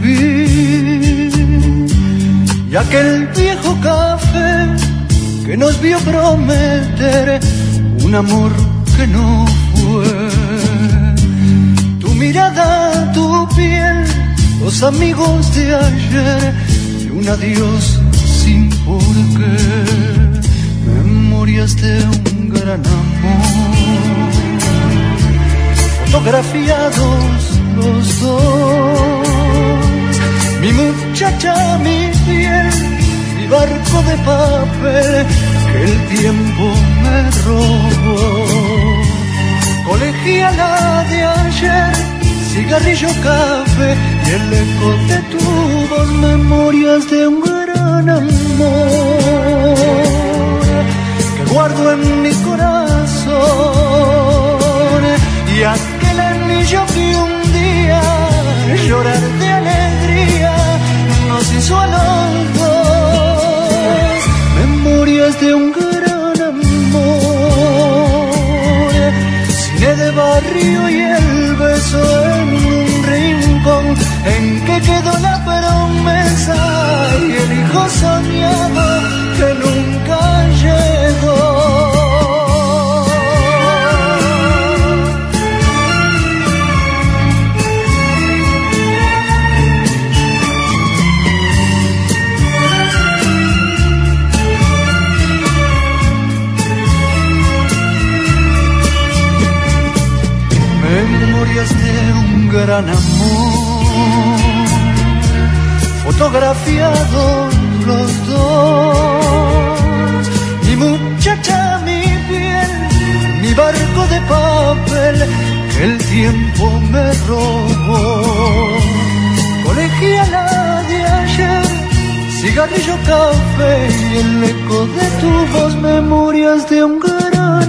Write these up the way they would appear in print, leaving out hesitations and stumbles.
vivir. Y aquel viejo café que nos vio prometer un amor que no fue. Tu mirada, tu piel, los amigos de ayer y un adiós sin por qué. Memorias de un gran amor, fotografiados los dos. Mi muchacha, mi piel, mi barco de papel que el tiempo me robó. Colegiala de ayer, cigarrillo, café y el eco de tu voz. Memorias de un gran amor que guardo en mi corazón. Y aquel anillo que un día llorar de alegría nos hizo a los dos. Memorias de un gran amor, cine de barrio y el beso en un rincón en que quedó la promesa y el hijo soñado que nunca llegó. Memorias de un gran amor, fotografiados los dos. Mi muchacha, mi piel, mi barco de papel que el tiempo me robó. Colegiala de ayer, cigarrillo, café y el eco de tu voz. Memorias de un gran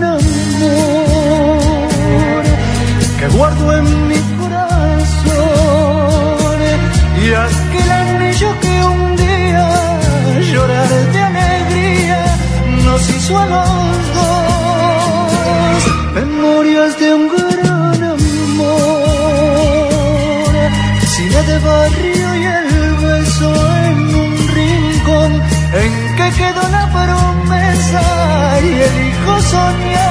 amor que guardo en mi corazón. Y aquel anillo que un día llorar de alegría nos hizo a los dos. Memorias de un gran amor, cine de barrio y el beso en un rincón en que quedó la promesa y el hijo soñado